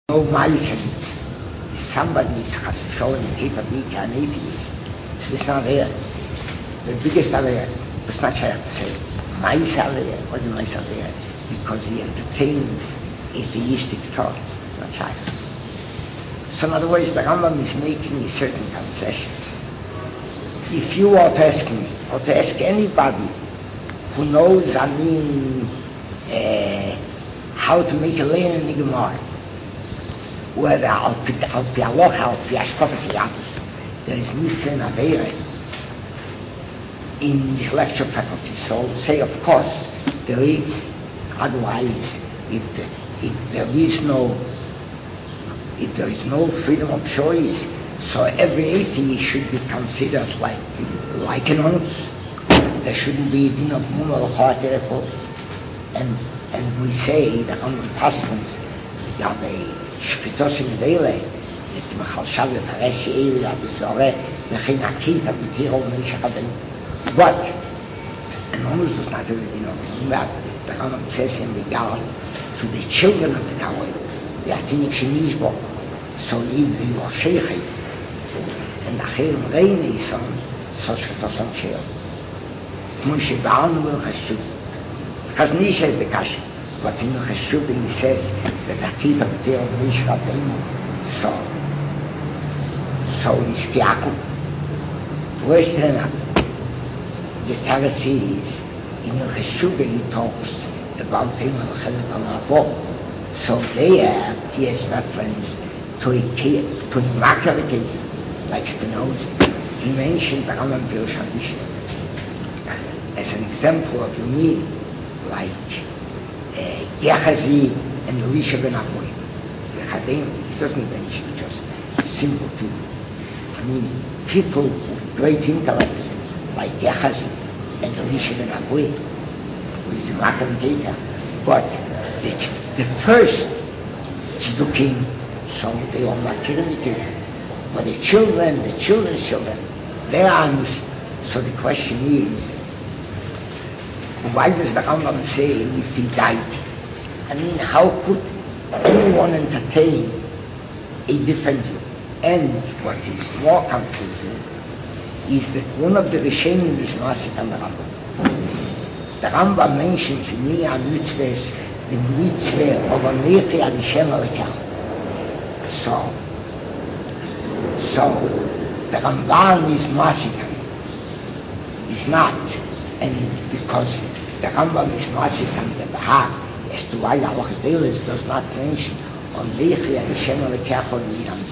No license. Somebody is showing a paper week an atheist. This is not there. The biggest area, it's not fair to say. Mice area wasn't mice area because he entertains atheistic thoughts. It's not shy. So in other words, the Rambam is making a certain concession. If you were to ask me, or to ask anybody who knows, how to make a lane in the Gemara, whether al-pi aloha, al-pi ashkofas yadus, there is Mr. Naveira in the lecture faculty. So I'll say, of course, there is. Otherwise, if there is no freedom of choice, so every atheist should be considered like an honest. There shouldn't be a din of mum or charaterefo. And we say the Rambam Paschals, לגבי שחיטוס נבלה, את מחלשה ופרש יאיר הבזורה, לכן עקיף הביתיר ומליש הרבנו. But, and almost was not already known, that the Rambam says in the Gal, to the children of the Galway, the Atinik Shinishbo, so even the Yoshechet, and the Chayim Reine son, so Shchitos on Sheo. Moshe Ba'an will Chashub. Chazni says the Kasha. But in the Cheshuvin he says that Akiva B'Tei of Mish Rabbeinu, so is Kiakum. Worse than that, the Teres is, in the Cheshuvin he talks about him and Chelet al-Abo. So there he has reference to a Makar occasion, like Spinoza. He mentioned the Rambam Pirush HaMishnah as an example of Yumi, like Gehazi and Elisha ben Amoy. He doesn't mention just simple people. I mean, people with great intellects like Gehazi and Elisha ben Amoy, who is a Makam Gega. But the first Tzdukim, so they are Makirim Gega. But the children's children, they are. So the question is, why does the Rambam say if he died? I mean, how could anyone entertain a different view? And what is more confusing is that one of the Rishonim is Masik on the Rambam. The Rambam mentions in Niyah Mitzvahs the mitzvah of Anechi Alishem Alekach. So the Rambam is Masik on it. It's not. And because the Rambam is Masik and the Bahag, as to why Halachas Deilis does not mention on Lechi and Hashem Alekach Niyam.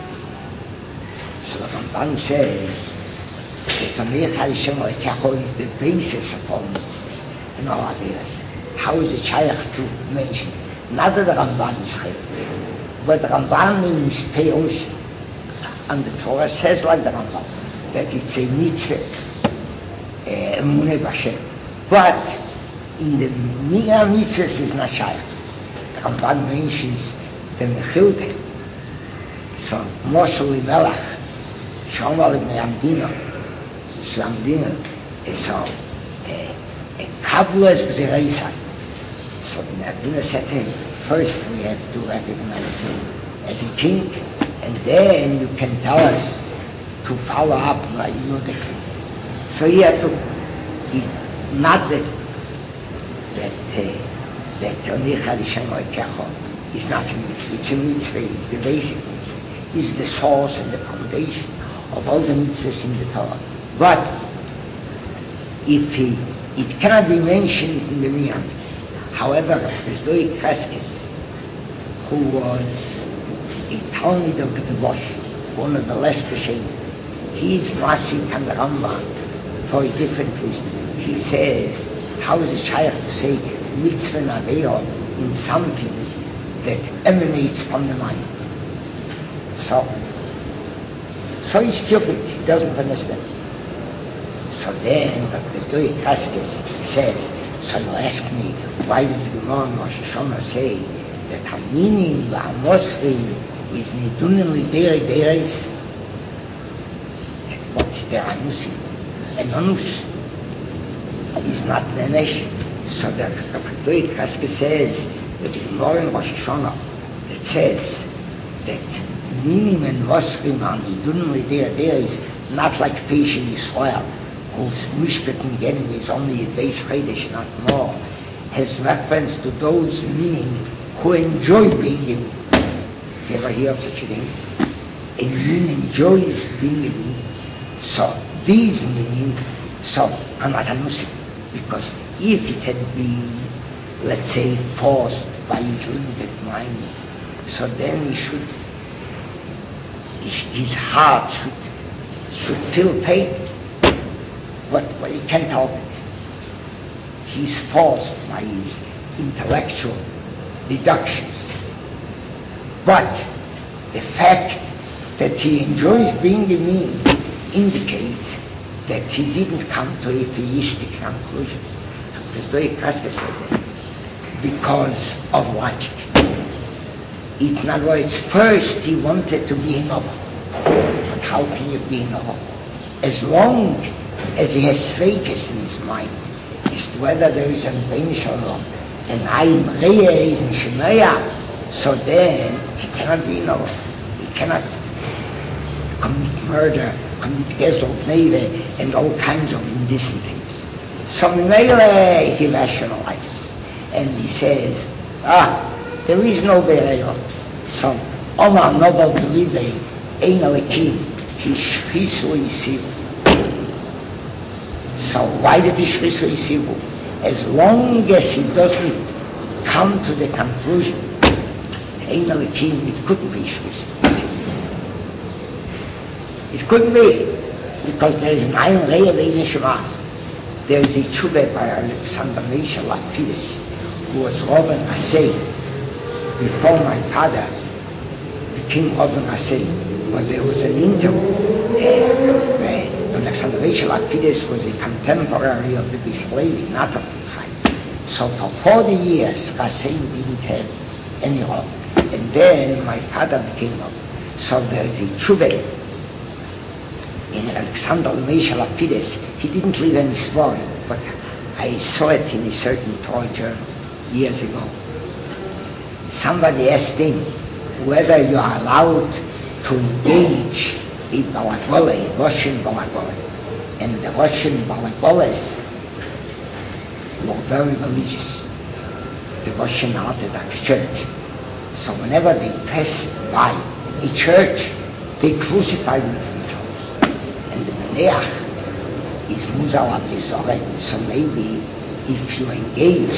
So the Rambam says that on Lechi and Hashem Alekach is the basis of all mitzvahs and all ideas. How is it shaykh to mention? Not that the Rambam is Chayv, but the Rambam means Peirosh, and the Torah says like the Rambam that it's a mitzvah. But in the Niyah Mitzvahs is not shy. The Rambam mentions the Mechilde. So Moshe Melach, Shomal ibn Amdina, so a Kabbalah Gzereisai. So the Amdina said to him, first we have to recognize you as a king, and then you can tell us to follow up by your decrees. So he had to, not that Onicha L'Shem Oikecho is not a mitzvah, it's a mitzvah, it's the basic mitzvah, it's the source and the foundation of all the mitzvahs in the Torah. But it cannot be mentioned in the Niyam. However, Bezdoi Kreskes, who was a Talmud of the Gebosh, one of the less Rishonim, he is Masik and the Rambam for a different reason. He says, how is it shaykh to say mitzvah naveira in something that emanates from the mind? So he's stupid, he doesn't understand. So then, the Doi Kaskes says, so you ask me, why does the Gemara in Rosh Hashanah say that Hamini v'Amosrim is nidunim l'derei dereis? But there are Anusim. And Anus is not Nenesh. So the Doi Kaskes says that the Gemara in Rosh Hashanah it says that meaning and Wasriman, he didn't there is not like patient Israel, whose mishpat getting is only a base Chodesh, not more, has reference to those meaning who enjoy being in. Do you ever hear of such a thing? A meaning enjoys being in. So these meaning, so I'm not a Muslim, because if it had been, let's say, forced by his limited mind, so then his heart should feel pain, but he can't help it. He's forced by his intellectual deductions. But the fact that he enjoys being a mean indicates that he didn't come to atheistic conclusions. There's very Kraska said that. Because of logic. In other words, first he wanted to be a novel. But how can you be a novel? As long as he has fakes in his mind as to whether there is an Bein Shalom and Ayin Reya is in Shemaya, so then he cannot be a novel. He cannot commit murder, commit Gezel, Neve, and all kinds of indecent things. So Mele he rationalizes. And he says, there is no Be'er. So, Omar Nobel Believe, Ein Alekim, Hishchisu Yisivu. So why did Hishchisu Yisivu? As long as he doesn't come to the conclusion, Ein Alekim, it couldn't be Hishchisu Yisivu. It couldn't be, because there is an Ayin Reya Ve'in Shemas. There is a tshuva by Alexander Meisha Lapidus, who was Rovan Asay before my father became Rovan Asay. But there was an interval. Alexander Meisha Lapidus was a contemporary of the Bislevi, not of the Chai. So for 40 years, Asay didn't have any Rovan. And then my father became Rovan. So there is a tshuva in Alexander Meisha Lapidus. He didn't leave any story, but I saw it in a certain Torah journal years ago. Somebody asked him whether you are allowed to engage in Balagole, Russian Balagole. And the Russian Balagoles were very religious, the Russian Orthodox Church. So whenever they passed by a church, they crucified themselves. And the Meneach is Muzal Abdizoreh. So maybe if you engage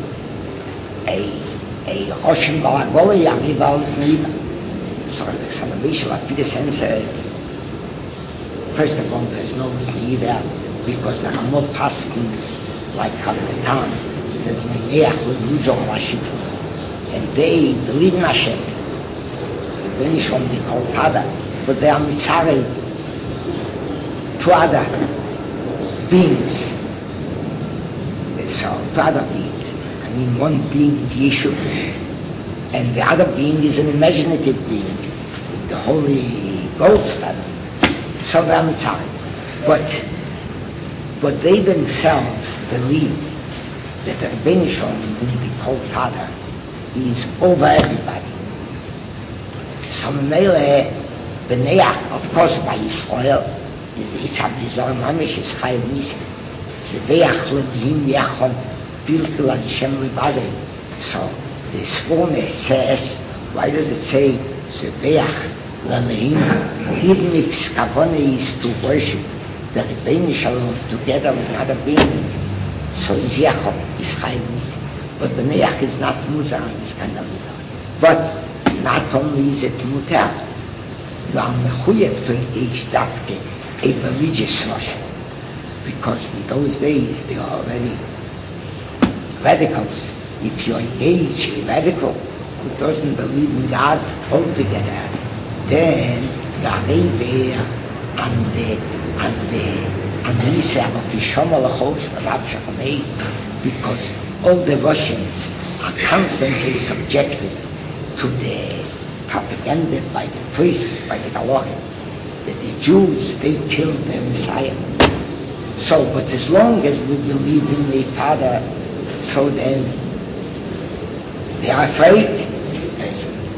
a Russian Balagoli, Arrival Neiva. So Alexander Meisha Lapidus answered, first of all, there is no Neiva, because the Ramot Paskins, like Kaletan, that Meneach will lose all Hashifu. And they believe in Hashem. The Benishom they call Father, but they are Mitzareh to other beings. So, to other beings. I mean, one being, Yeshu, and the other being is an imaginative being, the Holy Ghost. So they are Mitzrayim. But they themselves believe that the Rebbeinu Shalom, whom they call Father, is over everybody. So Mele, Beneach, of course, by Israel, is the Yitzhak Dizor Mamish, is Chayav Nisim. Zeveach Lebhim Yachon, Bilkel Hashem Lebadei. So the Svone says, why does it say Zeveach Lebhim? Even if Skavone is to worship the Rebbeinu Shalom together with another being, so is Yachon, is Chayav Nisim. But Beneach is not Mutar on this kind of Mutar. But not only is it Mutar, you are mechuyev to engage Dafke, a religious Russian. Because in those days they are already radicals. If you engage a radical who doesn't believe in God altogether, then you are there and the Isa of the Shomal Chos Rav Shachamei, because all the Russians are constantly subjected to the propaganda by the priests, by the Galachim, that the Jews, they killed their Messiah. So, but as long as we believe in the Father, so then they are afraid.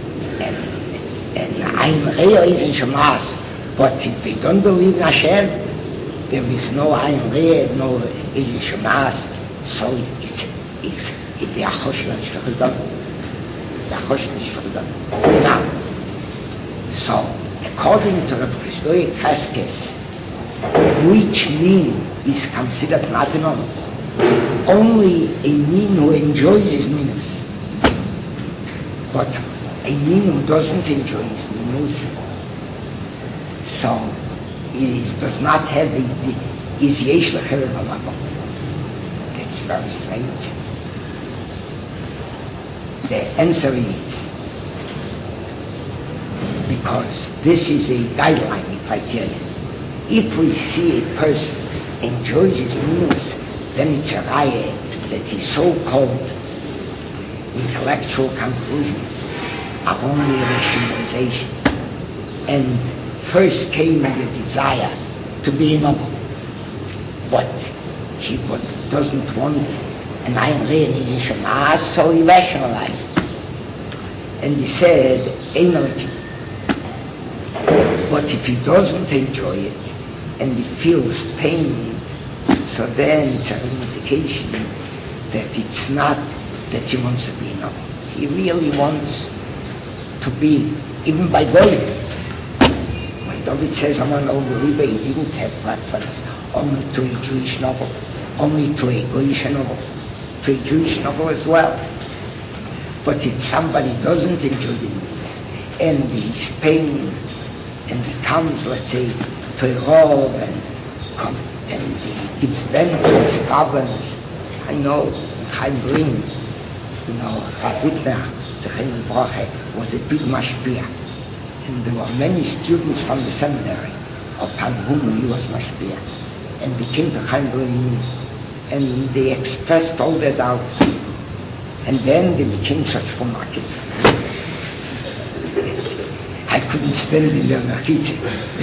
And Ayin Reya is in Shemas. But if they don't believe in Hashem, there is no Ayin Reya, no is in Shemas. So it's the Achosh is forgotten. The Achosh is forgotten. Now, so according to Rabbi Chisdoye Kaskes, which mean is considered matinons? Only a mean who enjoys his minus. But a mean who doesn't enjoy his minus, so does not have is yesh lecherev hamakom. That's very strange. The answer is because this is a guideline, a criterion. If we see a person enjoys his minus, then it's a raya that his so-called intellectual conclusions are only a rationalization. And first came the desire to be a noble, but he doesn't want an Ayin Reya in Shemas, so he rationalized. And he said, energy. But if he doesn't enjoy it, and he feels pain, so then it's an indication that it's not that he wants to be noble. He really wants to be, even by going. When David says, I'm a noble believer, he didn't have preference only to a Jewish novel, only to a Goyish novel, to a Jewish novel as well. But if somebody doesn't enjoy it, and he's pain, and he comes, let's say, to a rov and he gives vent to his problems. I know Chaim Green, Rav Wittner, Zechem Livroche, was a big mashpia, and there were many students from the seminary upon whom he was mashpia, and they came to Chaim Green and they expressed all their doubts, and then they became such fumakis. I couldn't stand in their machitze.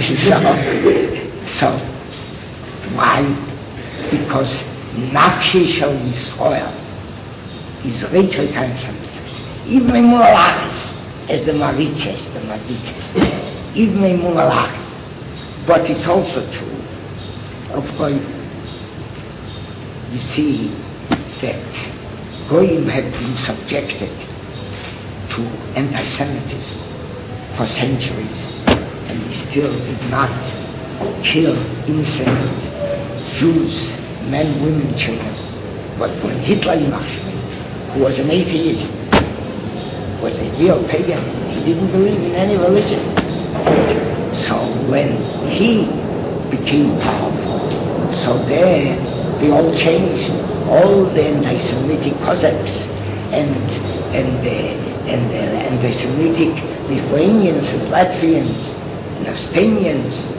So, why? Because Nafshi Shel Yisrael is Rachel Kansamsis. Even Emun Alachis, as the Marit says, even Emun Alachis. But it's also true of Goyim. You see that Goyim have been subjected to anti-Semitism for centuries, and he still did not kill innocent Jews, men, women, children. But when Hitler who was an atheist, was a real pagan, he didn't believe in any religion. So when he became powerful, so there they all changed. All the anti-Semitic Cossacks and the anti-Semitic Lithuanians and Latvians and Estonians.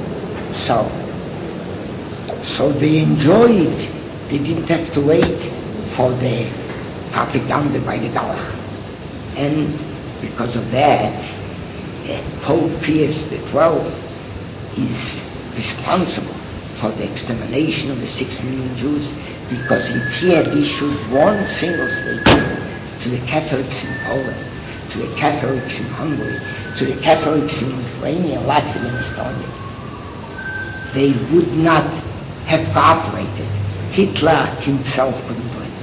So they enjoyed. They didn't have to wait for the propaganda by the Galach. And because of that, Pope Pius XII is responsible for the extermination of the 6 million Jews, because if he had issued one single statement to the Catholics in Poland, to the Catholics in Hungary, to the Catholics in Lithuania, Latvia, and Estonia, they would not have cooperated. Hitler himself couldn't do it.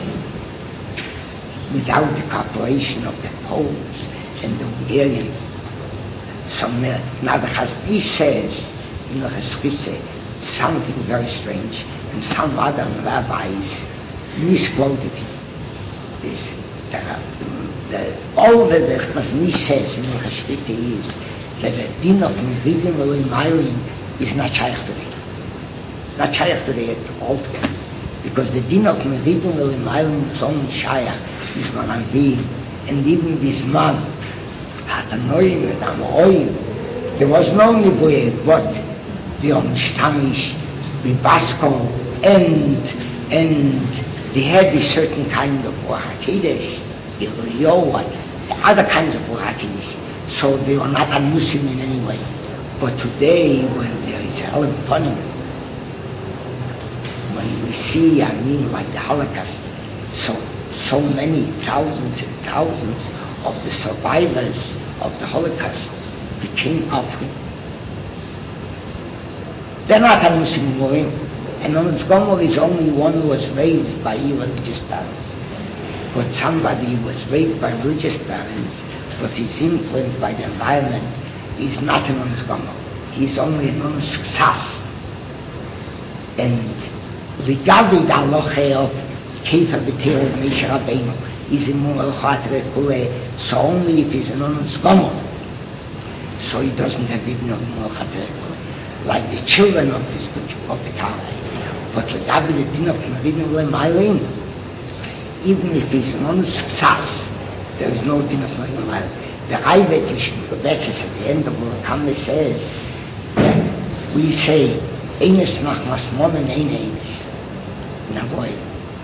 Without the cooperation of the Poles and the Hungarians. So now the Chazon says in the Chazon something very strange, and some other rabbis misquoted him. All that the Chazon says in the Chazon is that the din of Meridim Elohim is not shaykh today. Not shaykh today at all together. Because the din of Meridim Elohim is only shaykh is Maranvim, and even this man, Atanoim and Amorim, there was no Nibueh, but the Omshtamish, the Basco, and they had a certain kind of Ruach the other kinds of Ruach. So they were not a Muslim in any way. But today, when there is Helen Punim, when we see, like the Holocaust, so many thousands and thousands of the survivors of the Holocaust became offering. They're not Anusim Morim. And Onus Gomor is only one who was raised by irreligious parents. But somebody who was raised by religious parents, but is influenced by the environment, is not an Onus Gomor. He's only an Onus Ksas. And Ligabi da Loche of Kefa B'Teir of Moshe Rabbeinu is in Mu'al Kule, so only if he's an Onus Gomor, so he doesn't have even of Mu'al Kule, like the children of the Karaites. But Ligabi the din of K'mavinu Le'Mailim, even if he's an Onus Ksas, there is no din of K'mavinu Le'Mailim. The Raivetish at the end of Mu'al says that we say Eines machmas momen ein eines. Now boy,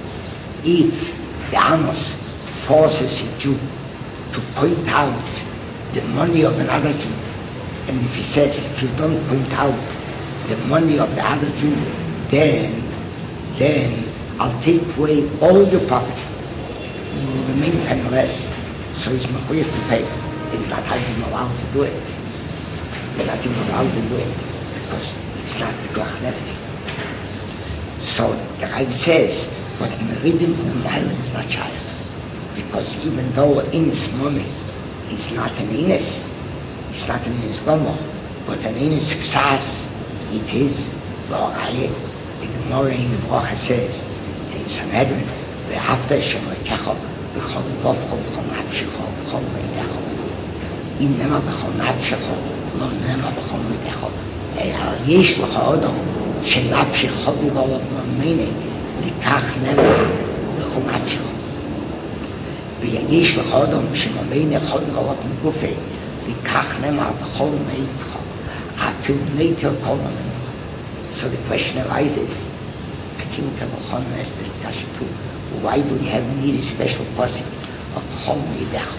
if the Amos forces a Jew to point out the money of another Jew, and if he says, if you don't point out the money of the other Jew, then I'll take away all your property. You will remain penniless. So he's mechuyev to pay. He's not even allowed to do it. He's not even allowed to do it because it's not the Glach Nefesh. So the Rav says, but Meridim Meilen is not Shayach. Because even though Ines Mome is not an Ines, it's not an Ines Gomo, but an Ines Ksas, it is Lo Raye. The Gemara in the Bracha says, in Sanhedrin, Ve'afta Shem Lekecho, V'chol Gofcho, V'chol Nafshecho, V'chol Meidecho. Im Nema V'chol Nafshecho, Lo Nema V'chol Meidecho. יש לך אדם שנפשך בגלל ממני לקח נמה בכל נפשך ויש לך אדם שממני יכול בגלל מגופה לקח נמה בכל מיתך אפילו מיתר כל ממני. So the question arises, I think Kabbalah has this discussion too, why do we have need a special person of Chol Meidech?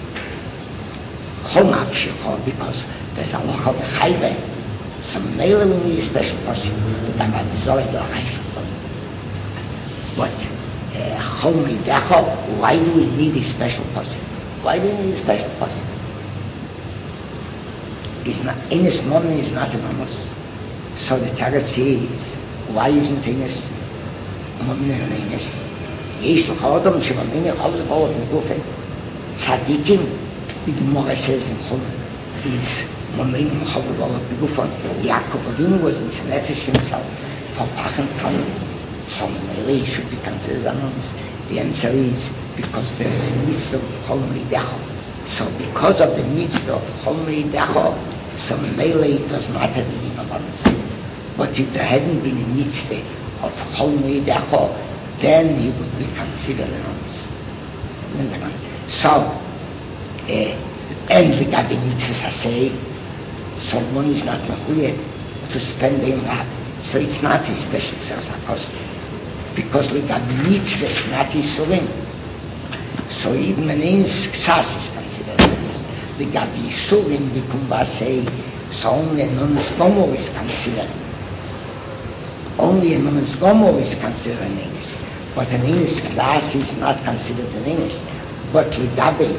Chol Nafshech, because there's a lot of Chayve. So Mele we need a special person to come up with all the life. But Chol Meidech, why do we need a special person? Why do we need a special person? It's not, Ines Momen is not anonymous. So the Teretz is, why isn't Ines Momen an Ines? יש לך אדם שמאמין יכול לבוא בגופה צדיקים, the Gemara says in Chum, is מאמין יכול לבוא בגופה. Yaakov Avinu was in Nefesh himself for Pachem Tanum, so Mele should be considered anonymous. The answer is because there is a mitzvah of Chol Meidecho. So because of the mitzvah of Chol Meidecho, so Mele does not have any anonymous. But if there hadn't been a mitzvah of Chol Meidecho, then he would be considered anonymous. So, and regarding mitzvahs I say, so one is not mechuyev to spend the Imrab. So it's not a special tzarza because regarding mitzvahs not Yisurim. So even an Ksas is considered anonymous. Regarding Yisurim, we can say, so only an Onus Gomo is considered. Only an Onus Gomo is considered an Enes. But an Enes class is not considered an Enes. But Ligabe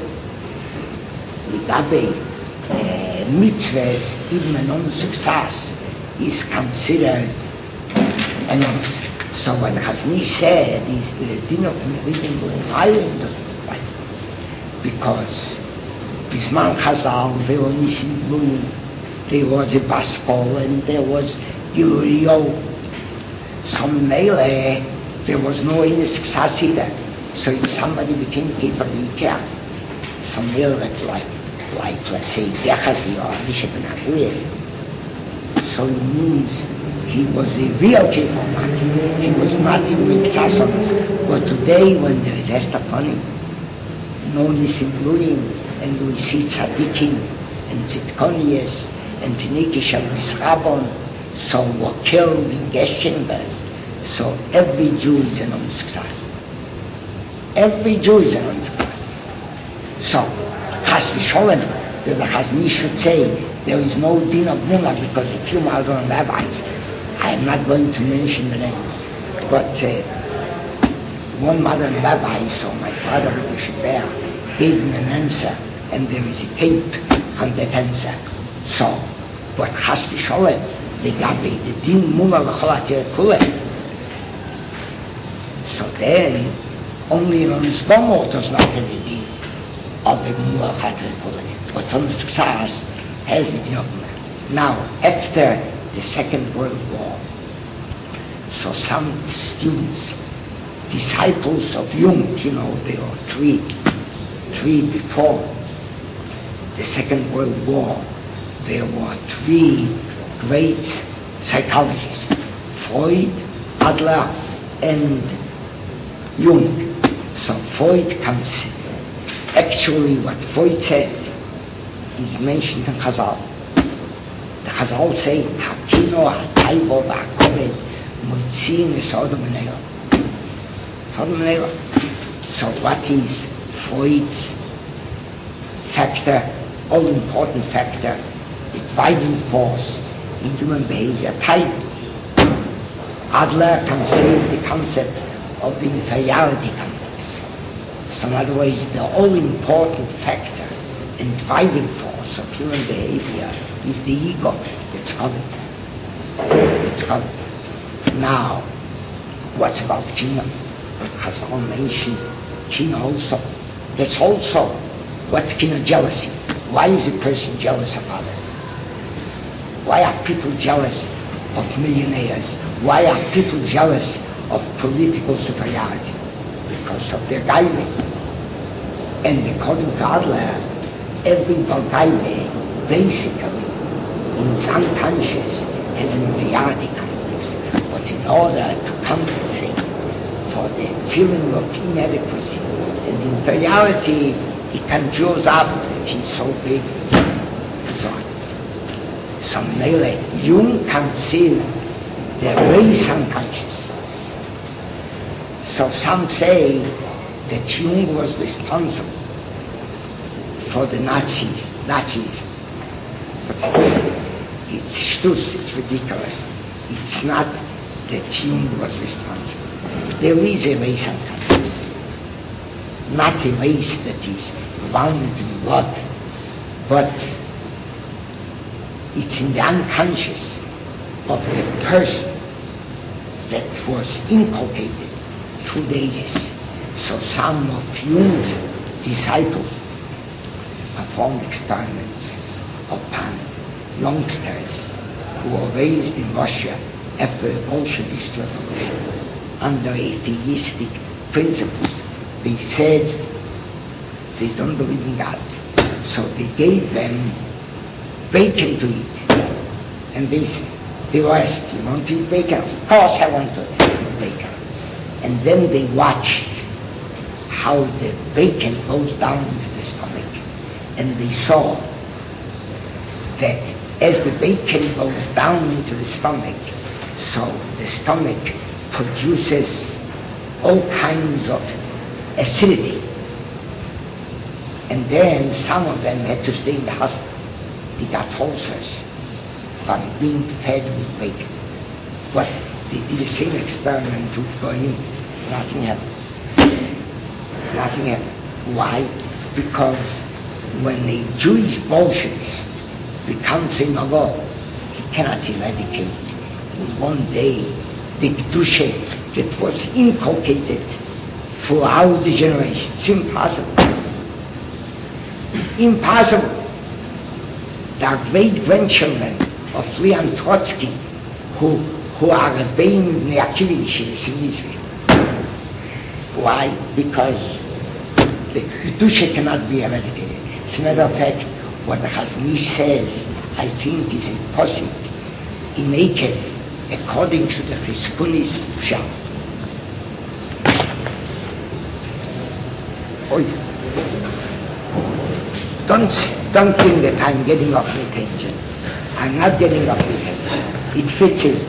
mitzvahs, even an Onus Ksas, is considered an Onus. So what Chazni said is the din of Meridim Le'Mailim doesn't apply. Because Bisman Chazal, there was Nisim Blum, there was a Baskol, and there was Yurio. So Mele, there was no Enes Ksas either. So if somebody became capable of Ikea, so Mele like let's say Gechazi or Bishop Ben Aguirre, so it means he was a real Kefar. He was not in Miktsasons. But today, when there is Esther upon him, no Nisim Luim, and we see Tzadikim, and Tzidkonies, and Tinikish and Misrabon, so were killed in gas chambers. So every Jew is an unsuccess. Every Jew is an unsuccess. So, Chas V'Sholem, the Chazni should say, there is no din of Muna because a few modern rabbis, I am not going to mention the names, but one modern rabbi, so my father, Rabbi Shabbat, gave him an answer, and there is a tape on that answer. So, but Chas v'Sholem, the din mula l'chol atir kule. So then, only in Onisbomo does not have the din of the mula atir kule. But Onis Ksas has it in Ogma. Now, after the Second World War, so some students, disciples of Jung, they were three before the Second World War, there were three great psychologists, Freud, Adler, and Jung. So Freud comes, actually what Freud said is mentioned in Chazal. The Chazal say, Hakino, Hataibo, Ha'koved, Motzin, Sodom and Elah. So what is Freud's factor, all-important factor, the driving force in human behavior? Time. Adler conceived the concept of the inferiority complex. So in other words, the all-important factor and driving force of human behavior is the ego. That's covered. Now, what's about Kina? But Chazal mentioned Kina also. That's also what's Kina jealousy. Why is a person jealous of others? Why are people jealous of millionaires? Why are people jealous of political superiority? Because of their gaive. And according to Adler, every Balgaive basically in his unconscious has an inferiority complex. But in order to compensate for the feeling of inadequacy and inferiority, he conjures up that he's so big and so on. So Mele, Jung conceived the race unconscious. So some say that Jung was responsible for the Nazis. But it's shtus, it's ridiculous. It's not that Jung was responsible. There is a race unconscious. Not a race that is bound in blood, but it's in the unconscious of the person that was inculcated through the ages. So some of Jung's disciples performed experiments upon youngsters who were raised in Russia after the Bolshevist revolution under atheistic principles. They said they don't believe in God. So they gave them bacon to eat. And they were asked, you want to eat bacon? Of course I want to eat bacon. And then they watched how the bacon goes down into the stomach. And they saw that as the bacon goes down into the stomach, so the stomach produces all kinds of acidity. And then some of them had to stay in the hospital. They got ulcers from being fed with bacon. But they did the same experiment with Goyim. Nothing happened. Why? Because when a Jewish Bolshevist becomes a Nagor, he cannot eradicate in one day the Kedusha that was inculcated throughout the generations. It's impossible. Impossible. The great-grandchildren of Leon Trotsky, who are obeying the Akiva Yeshivas in Israel. Why? Because the Kedusha cannot be eradicated. As a matter of fact, what the Chazon Ish says, I think is impossible. He make it according to the Chizkunis Pshat. Don't think that I'm getting off my tangent. I'm not getting off my tangent. It fits in.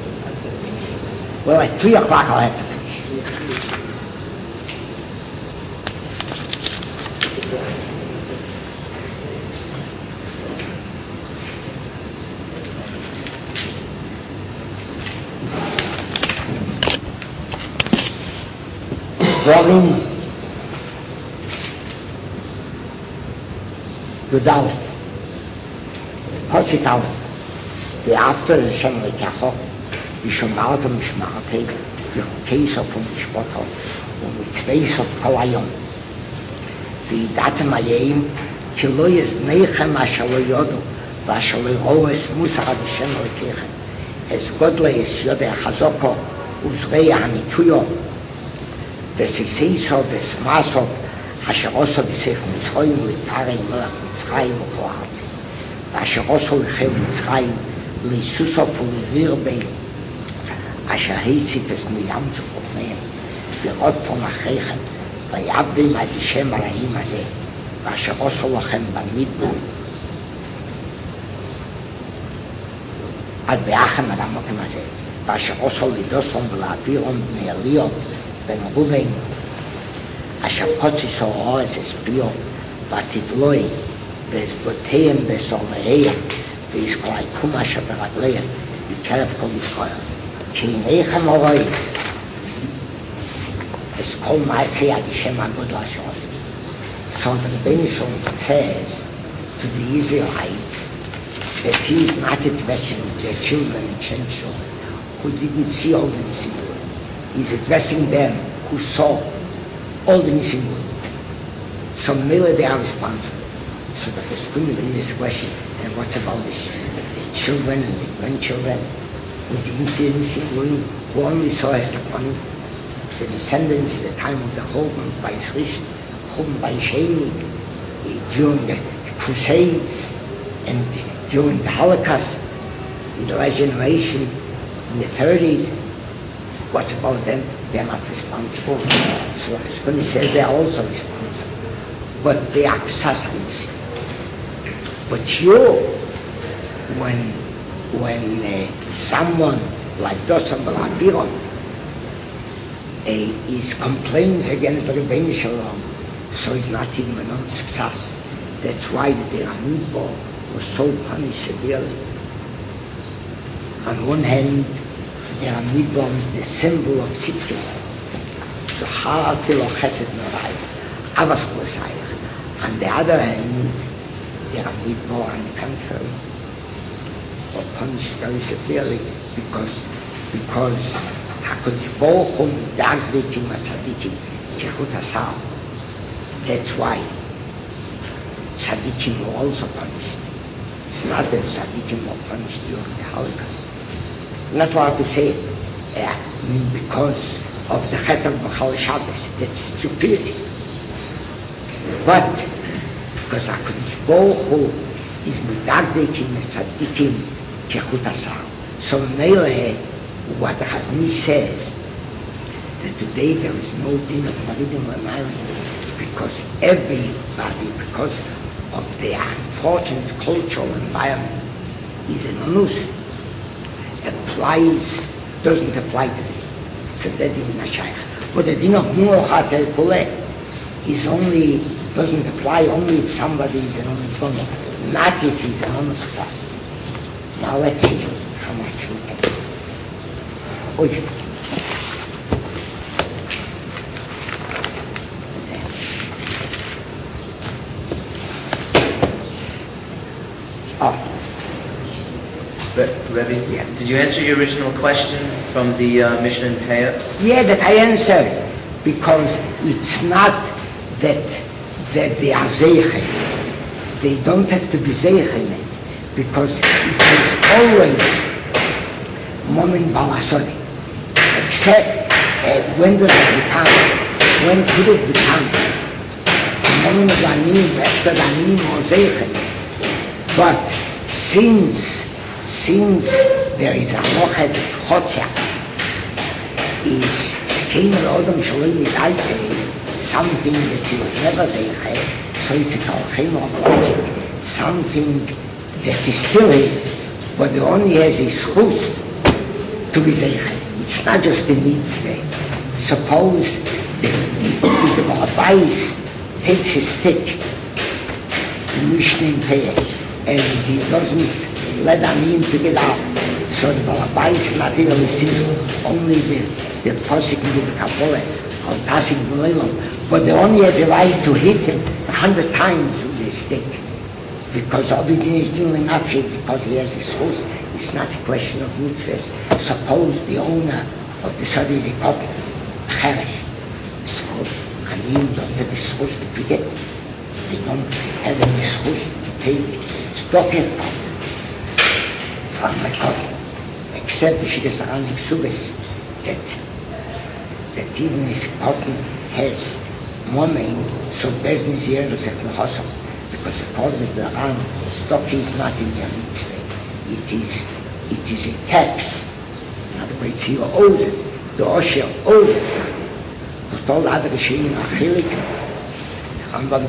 Well, at 3 o'clock I'll have to finish. Dvorim Yudal Posik Aleph Ve'after Hashem Lekecho V'shomarta Mishmartei V'chukeiso V'mishpoto V'mitzveiso V'kolayom V'yidatem Hayim Ki lo yiznechem asher lo yodu V'asher lo yirou es musar ad Hashem Lekechem Es godle es yodeh hazoko Uzrei hanituyo V'siseiso v'smaso Asher oso b'seif Mitzrayim L'tarei melech Mitzrayim V'chol ha'aretz Asher oso l'chel Mitzrayim L'isuso v'l'virbei Asher heitzif es miyam z'chofneim V'rod von achreichem V'yabdim ad Hashem arayim hazeh Asher oso lachem b'midbar Ad be'achem ad amotem hazeh Asher oso lidosom v'la'avirom b'nei Eliyah ben Ruven Asher potziso oez espio v'ativloi v'esboteim v'solereim v'iskolaikum asher beragleim v'kerev kol Yisrael ki ineichem orois es kol ma'aseh ad Hashem ha'godol asher oseh. So the Rebbeinu Shalom says to the Israelites that he is not addressing their children and grandchildren who didn't see all the Nisim. He's addressing them who saw all the Nisim. So merely they are responsible. So the first question is this question, and what's about the children and the grandchildren who didn't see the Nisim, who only saw as the Kohanim, the descendants at the time of the Churban by Srish, Churban by Sheni, during the Crusades, and during the Holocaust, in the last generation, in the 30s, what's about them? They're not responsible. So Hezbollah says they're also responsible. But they access things. But you, when someone like Dosam Balabiron is complains against the Rebbeinu Shalom, so he's not even a non-success. That's why the Ramidbo was so punished severely. On one hand, the Ramidbo is the symbol of Tzidkes. So Harati lo chesed norai, avas klosayach. On the other hand, the Ramidbo, on the contrary, was punished very severely because HaKadosh Baruch Hu dagdikim atzadikim kechut asar. That's why tzadikim were also punished. It's not that tzadikim were punished during the Holocaust. I'm not allowed to say it. Because of the Chet of B'chal Shabbos. That's stupidity. But because HaKadosh Baruch Hu is medagdikim tzadikim kechut asar. So Meileh, what the Chazon says, that today there is no din of Maridim L'mayim, because everybody, because of the unfortunate cultural environment, is an onus, doesn't apply today. So that is not shaykh. But the din of Mu'ochat Kuleh doesn't apply only if somebody is an onus gomer, not if he's an onus chasas. Now let's see how much we can do. Rebbe, yeah. Did you answer your original question from the Mishnah in Peah? Yeah, that I answered, because it's not that they are zeichet. They don't have to be zeichet, because it is always moment balasodi. Except when could it become the moment of Anim, after the Anim or zeichet? But since there is a mochet chotza, is skein al-odom shalom midalkei, something that he was never zeichet, so it's a kalchem of logic, something that is still his, but the only has his chus to be zeichet. It's not just a mitzvah. Suppose if the Balabais takes a stick, the Mishnah in Peah, and he doesn't let Anim pick it up, so the Balabais not even receives only the the Posik in the Kabbalah, or Tasik B'Leilam, but the only has a right to hit him 100 times with a stick, because everything is doing nothing, because he has his host. It's not a question of mitzvahs. Suppose the owner of the Sadi is a couple, a Cheresh. So, and you don't have a source to pick it. They don't have any source to take stock from the couple. Except the Shidasaranic Subis, that even if a couple has momming, so business here is at Mechosam, because according to the Ran, stock is not in the mitzvah. It is a tax. In other words, he owes it. The Osher owes it. Because all other Rishonim are chilik, the Rambam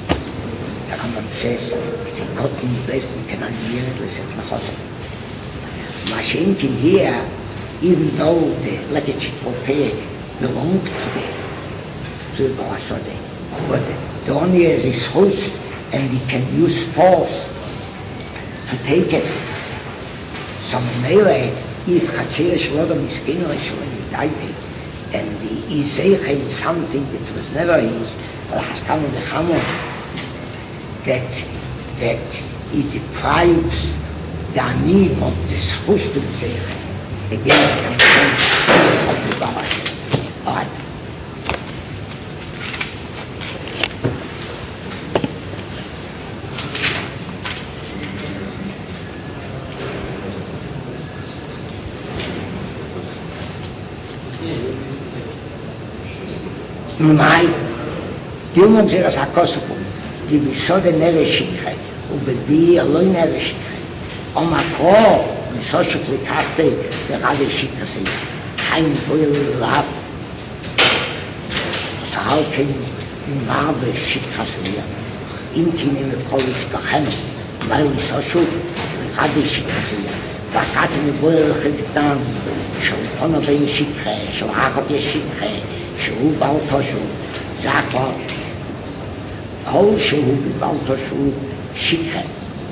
says, the cotton best can annullieren it, let's say, Mechosam. Mashenkin here, even though the legacy for pay belongs to the Balasode, but the only is his host, and he can use force to take it. So melee, if Chatzir Shlodom is Kinelish when he died, and he is in something that was never his, but has come on the Chamon, that it deprives the Ani of the Schust to Zeichen. Again, it comes from the Babash. All right. Mai, Dilmon Zeras HaKosovo, die Bisode Nere Shikhe, ובבי אלוהי נראה שיקרה. או מקור, מסושת לקחתי ורבי שיקרה זה. חיים בוי ללב. סהל כן נמר בשיקרה זה. אם כינים לכל לספחם, מי לסושת ורבי שיקרה זה. וקעת מבוי לחלטן, שלפון הבן שיקרה, של האחות יש שיקרה, שהוא בעל תושו. זה הכל. כל שהוא בעל תושו שיקרה.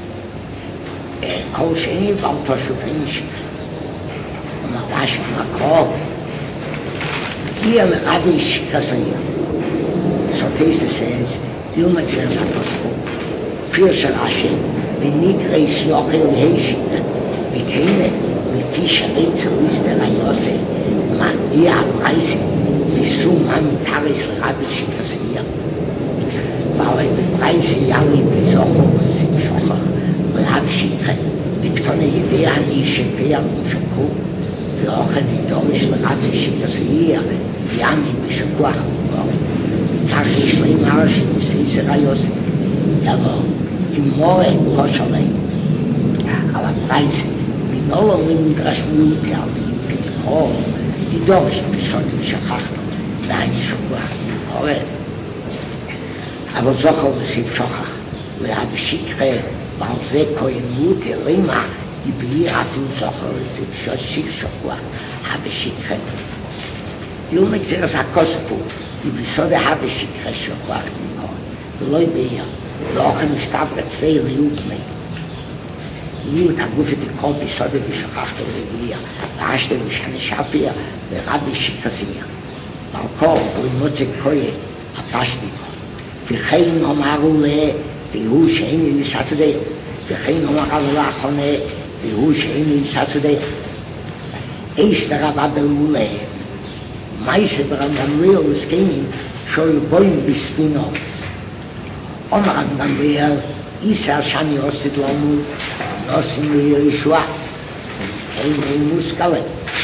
כל שני בעל תושו אין שיקרה. ומדש מקור. הגיע לרבי שיקרה זה. So Pesach says, Dilma says HaKosvo, Pir Shel Hashem, V'nikra Yisyochel Yeshikra, V'teine, V'fi Shalei Tzelis Derayose, Ma'di HaBraisi, V'su Ma'mitaris L'Rabbi Shikasiyah. V'alei B'braisi Yali V'zocho V'sim Shochach, L'Rabbi Shikra, V'ktone Yedei Ani Shepea V'shoku, V'ochen V'dorish L'Rabbi Shikasiyah, V'yami V'shokuach V'gorim. כך יש להם הרש מסייסר היוסי, אלו כמורה קושלה על הפרייס, מנולו מנדרש מיוטי על ביוקי דחור, לדורש בסודים שכחנו, ואני שוכח מנקורה. אבל זוכר וסיב שוכח, להב שיקרה, ועל זה כהן מיוטי לימה, בלי אפילו זוכר וסיב שוכח, הב שיקרה. דילמה גזירס הקוספו, die Besode habe ich gekriegt, und Leute hier, und auch in Stavre 2 Liutme. Liut hat gut für die Kopf, Besode, die Schachachte und hier, da hast du mich an der Schapir, der Rabbi Shikasiya. Balkov, und Motze Koye, Apashniko. Für kein Omarule, wie hu sheini Lissatzudeo. Für kein Omarule Achone, wie hu sheini Lissatzudeo. Eist der Rabbi Lule, Meise Bram Gamliel is kening, shoy boim bispino. Omar Gamliel, Isa Shani Osid Lamu, Nosim Yeshua, Kein Muskale.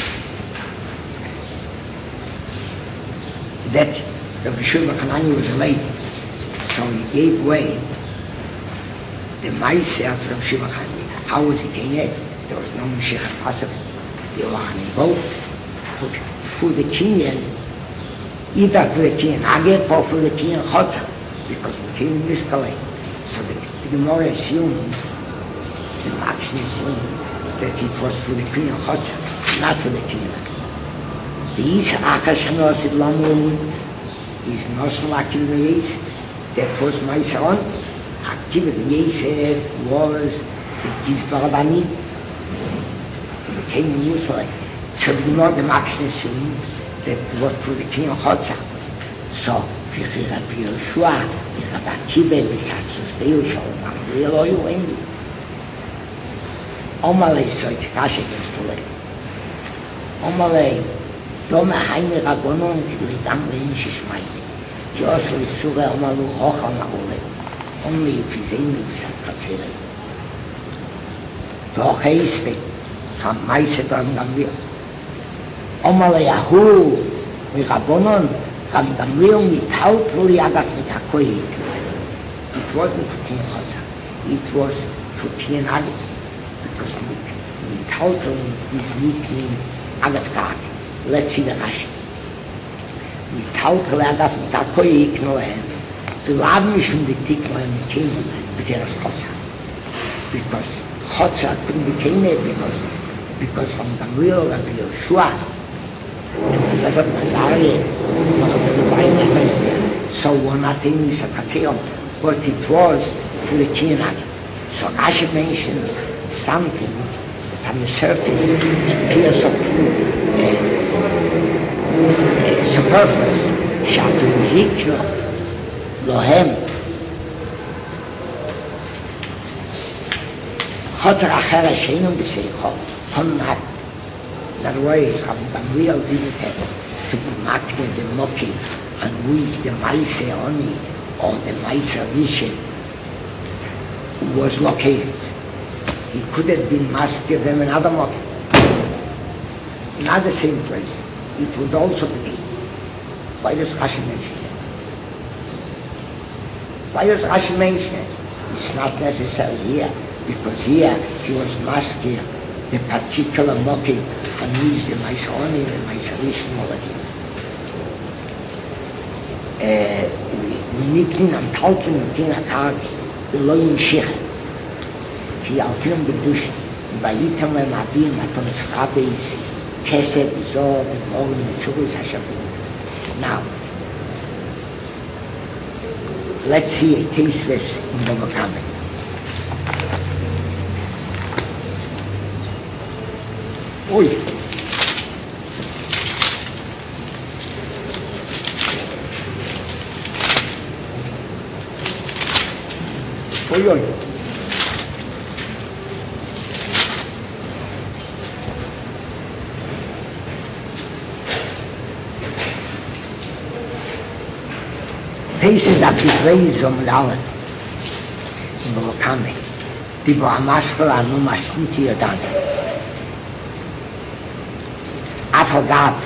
That the Bishul Machanani was late, so he gave way. The Meise of Rabbi Shimachani, how was he taking? There was no Mashiach possible. They were on a boat. For the Kenyan, either for the Kenyan Agep or for the Kenyan Chotza, because the Kenyan miscalculated. So the Gemara assumed, the Makshi assumed, that it was for the Kenyan Chotza, not for the Kenyan. The Isa Akash Hanosid Lamud is Nosan Lakim Yeis, that was my son. Akiva the Yeis was the Gizbarabani, the Kenyan Muslim. So we know the Makshnesim that was for the king of Chotza. So, for Rabbi Yoshua, for Rabbi Akiva, the Satsus Deus, and real oil ending. Omalei, so it's cash against the leg. Omalei, Dome Heine Rabonon, die Gamle Insche schmeißt. Joshua is Sura Omalu Hocha Maule. Only if he's in the Satkazere. Doch Heisve, from Meise Ram Gamliel. Omalei Ahu, mit Rabonon, Ram Gamliel mit Hautuli Agat mit Hakoye. It wasn't for King Chotza. It was for King Ali. Because mit Hautuli is nicknamed Agat Kag. Let's see the Rashi. Mit Hautuli Agat mit Hakoye Iknoen. The Lavmishum the Tiknoen came with their Chotza. Because Chotza couldn't be came there because from Gamliel Rabbi Yoshua das hat Nazaré so one thing is but it was for the Kenyan. So Rashi mentioned something that on the surface appears of superfluous. Shatu Hikno Lohem Chotzer Acher Sheinu B'Seicho Honat. In other words, Gamliel didn't have to be makne the moki and weak the Maise Oni or the Maise Rishon was located. He could have been master of them another moki. Not the same place. It would also be. Why does Rashi mention it? Why does Rashi mention it? It's not necessary here, because here he was master the particular moki and used the Maise Oni and the Maise Rishon already. וניקנין המטלטים נותין הקרק ולא ימשיך כי אלפים בדושן והייתם להם אבים מתון סרבייס כסף וזור ומור ומצורוס השבים. Now let's see a case this in Bava Kama. Oi. Oi, oi. Cases that we raise on Lawan in Bavakame. Dibo Amaskala no Masniti Yodan. Afogab.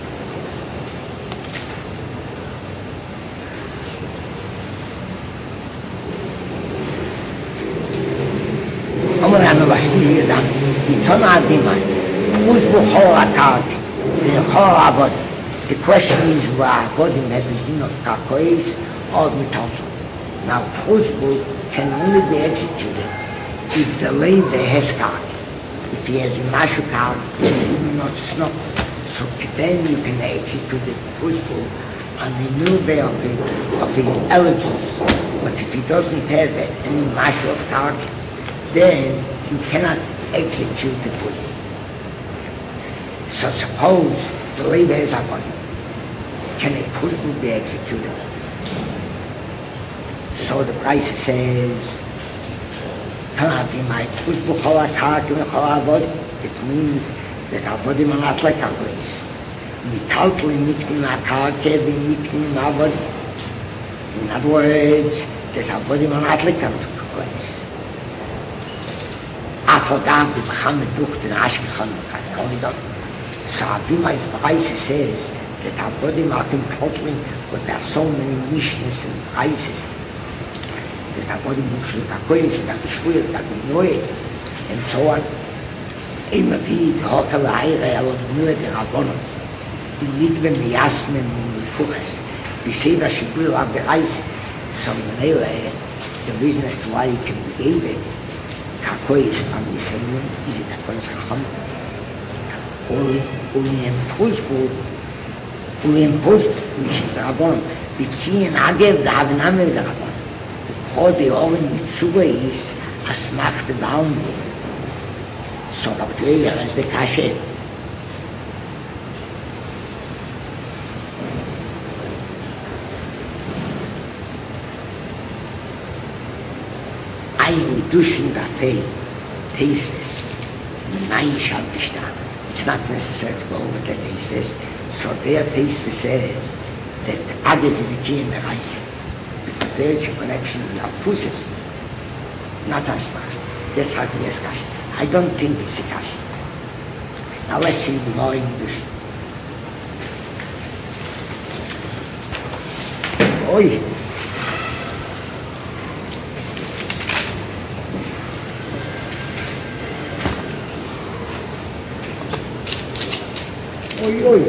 Omorano Masniti Yodan. The Tona Diman. Who's Bukhor Akak? The Khor Abod. The question is why Avodim have the din of Kakois or Mitalso. Now, Chuzbu can only be executed if the labor has Kak. If he has a Mashu Kak, he will not snow. So then you can execute the Chuzbu on the new day of the allegiance. But if he doesn't have any Mashu of Kak, then you cannot execute the Chuzbu. So suppose the labor is Avodim. Can a Chuzbu be executed? So the price says, it means that Avodim are not like Avodim. In other words, that Avodim are not like Avodim. Afogam with Chamed Duch den Ashkechan Mekayim. So Avimai's price says that Avodim are compulsory, but there are so many Mishnas and prices that Avodim Mushel Kakoyes, that Bishwir, that Minoy, and so on. Immer wie die Hoka V'Aira, Elod Mille der Rabbonon, die Mikve Miyasmen Mikuches, die Seva Shibril of the Reis, so Menele, the reason as to why he can be given Kakoyes from the Semen, is it Kakoyes Chacham? Uliem Puzbu, which is the Rabbonon, the Ki and Agev, the Havanamel, the Rabbonon. All the Oren Mitzvah is Asmach the Baum. So Rabbi as the Kashe. Kedushin Dafei, Teisves, Nine Shabishta. It's not necessary to go over the Teisves. So there Teisves says that Agev is a key in the Reise. Because there is a connection with Alfusis, not Asmar. That's how the discussion. I don't think it's a Kashi. Now let's see the law in Kedushin. Oi! Oi, oi!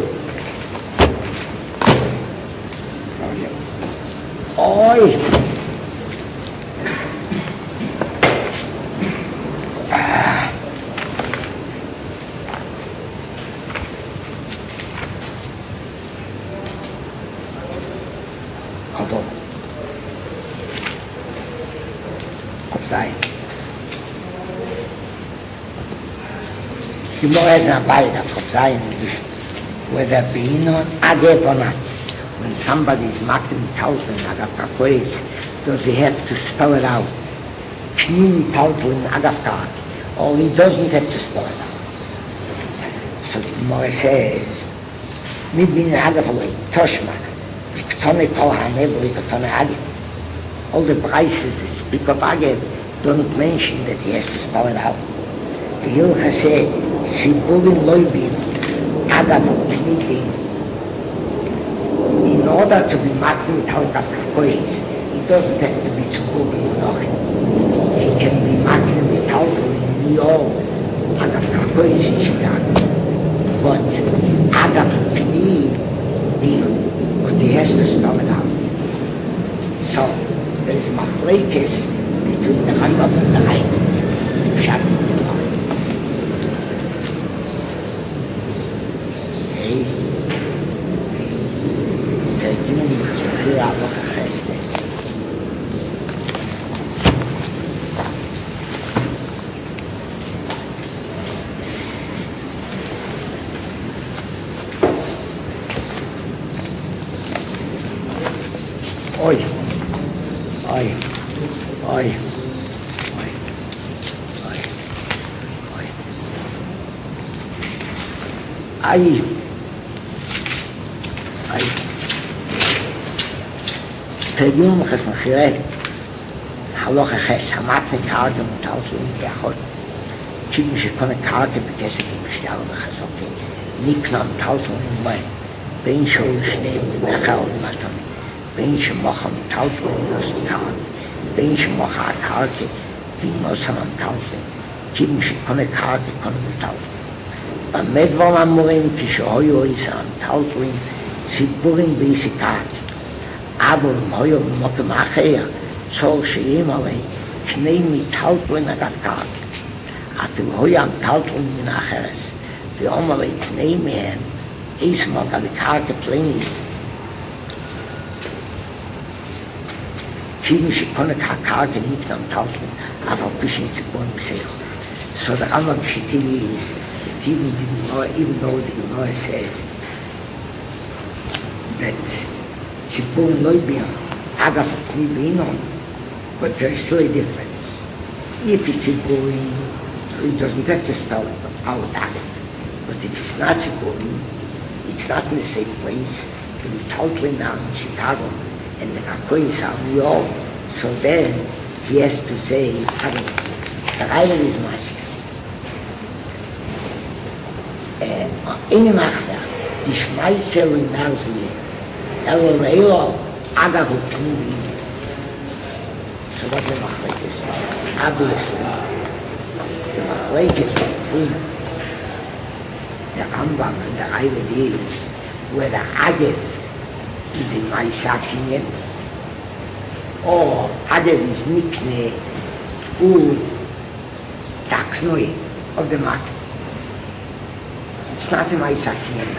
Oi! Die Gemara is not valid of Chofzayim, whether being on Agev or not. When somebody is Matim Talton, Agav Kakois, does he have to spell it out? Kni Talton, Agav Kak, or he doesn't have to spell it out. So the Gemara says, Mi bin Agav Alei, Toshma, the Ktone Kol HaNev, the Ktone Agev. All the prices that speak of Agev don't mention that he has to spell it out. The Hilcha says, Siburin Loibin, Agav Knidin. In order to be Matim Talgav Kakois, he doesn't have to be Siburin Monachim. He can be Matim Talgav in New York, Agav Kakois in Chicago. But Agav Knidin, but he has to spell it out. So, there is Machlekes between the Rambam and the Ravid. Pshat and the Gemara. Oi, oi, oi, oi, oi, oi. Ai, ai. Pegum Chesmachiret, Halacha Ches, Hamatne Karge Mutalsum Beachot, Kibim Shekone Karge Bekesek B'Shtal B'Chasokim, Niknam Talsum Moen, Ben Shol Shnei B'Mechal B'Matom. בין שמוחם טלפון נוסטן, בין שמוחה הקרקע ונוסם טלפון, כיוון שקונה קרקע קונה טלפון. במדבר אמורים כשהיו איסם טלפון ציבורים באיסי קרקע, אבל אם היו במקום אחר צור שיים עלי קנה מטלפון אגב קרקע. אפילו היו טלפון מן האחרס, ואומר לי קנה מהם איסם אגב קרקע פליניס, Kibim Shekone Karke Niknam Talton, Aval Pishin Tzibon B'Seichel. So the Rambam Shitili is that even though the Gemara says that Tzibon Loibin, Agav Kni Beinon, but there is still a difference. If it's Tzibon, he doesn't have to spell out Agav. But if it's not Tzibon, it's not in the same place. It will totally down in Chicago. And the Kakois are New York, so then he has to say, the Ravid is master. In Machda, the Schmeitzel in Narzili, Elo Leilo, Agav Knivi. So what's the Machlekes? Obviously, the Machlekes between the Rambam and the Ravid is where the Agav is in my Sakinien, or Agev is Nikne full Taknoi of the market. It's not in my Sakinien.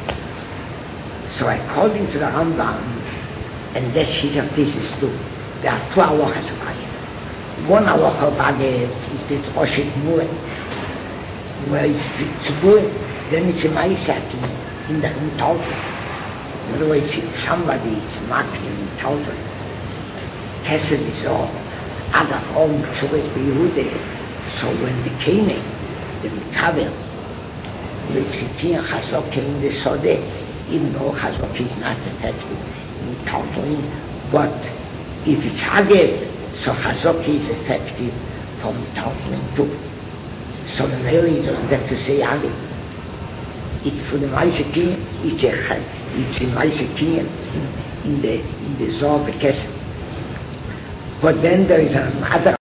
So according to the Rambam, and that sheet of thesis too, there are two halachas of Agev. One halacha of Agev is that Oshet Mu'en, where it's Tzibur, then it's in my Sakinien, in the Mutalton. In other words, if somebody is marketing in Talmud, Kesed is all, other home Tzuras Beyehuda. So when the Keneg, the Mikavel, makes a King Chazokah in the Sodeh, even though Chazokah is not effective in the Talmud, but if it's Haged, so Chazokah is effective from the Talmud too. So the Mary doesn't have to say Haged. It's for the Malisekin, it's a Malisekin in the Zohar Kesef. But then there is another